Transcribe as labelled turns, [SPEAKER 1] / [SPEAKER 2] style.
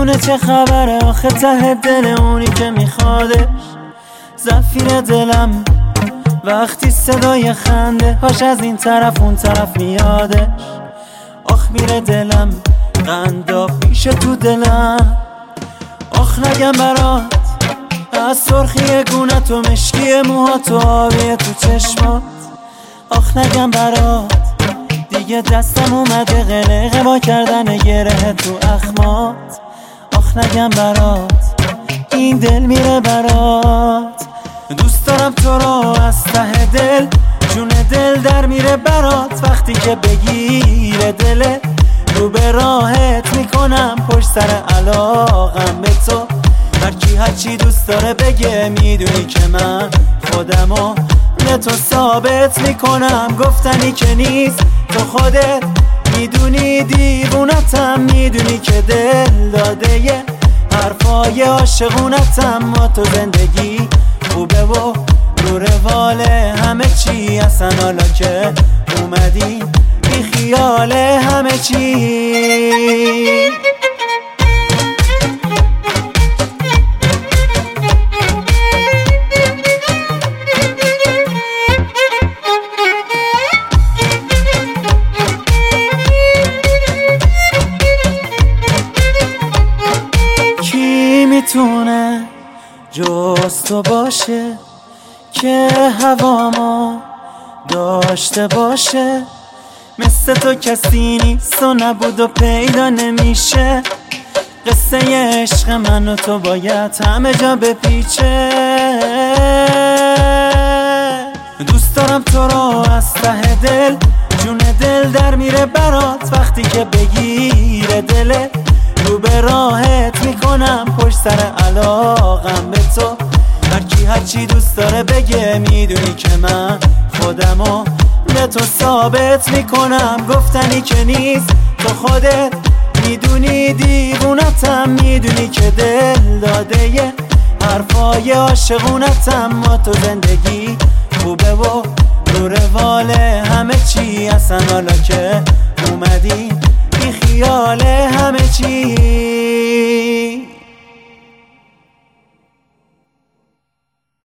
[SPEAKER 1] میدونه چه خبره آخه ته دل اونی که میخوادش. زفیر دلم وقتی صدای خنده هاش از این طرف اون طرف میادش. آخ میره دلم قنداب میشه تو دلم. آخ نگم برات از سرخی گونت و مشکی موهات و آبی تو چشمات. آخ نگم برات دیگه دستم اومده قلقه با کردن گره تو اخمات. آخ نگم برات این دل میره برات. دوست دارم تو رو از ته دل، جون دل در میره برات. وقتی که بگیره دلت رو به راحت میکنم پشت سر علاقم به تو. هرکی هرچی دوست داره بگه میدونی که من خودمو به تو ثابت میکنم. گفتنی که نیست تو خودت میدونی دیوونتم. میدونی که دل داده یه حرفای عاشقونتم. ما تو زندگی خوبه و رو روال همه چی. اصلا حالا که اومدی بی خیال همه چی. کی میتونه جز تو باشه که هوامو داشته باشه؟ مثل تو کسی نیست و نبود و پیدا نمیشه. قصه عشق من و تو باید همه جا بپیچه. دوست دارم تو رو از ته دل، جون دل در میره برات. وقتی که بگیره دلت رو به راحت میکنم پشت سر علاقم به تو. هرکی هرچی دوست داره بگه میدونی که من خودمو به تو ثابت میکنم. گفتنی که نیست تو خودت میدونی دیوونتم. میدونی که دل داده یه حرفای عاشقونتم. ما تو زندگی خوبه و رو روال همه چی. اصلا حالا که اومدی بی خیال همه چی.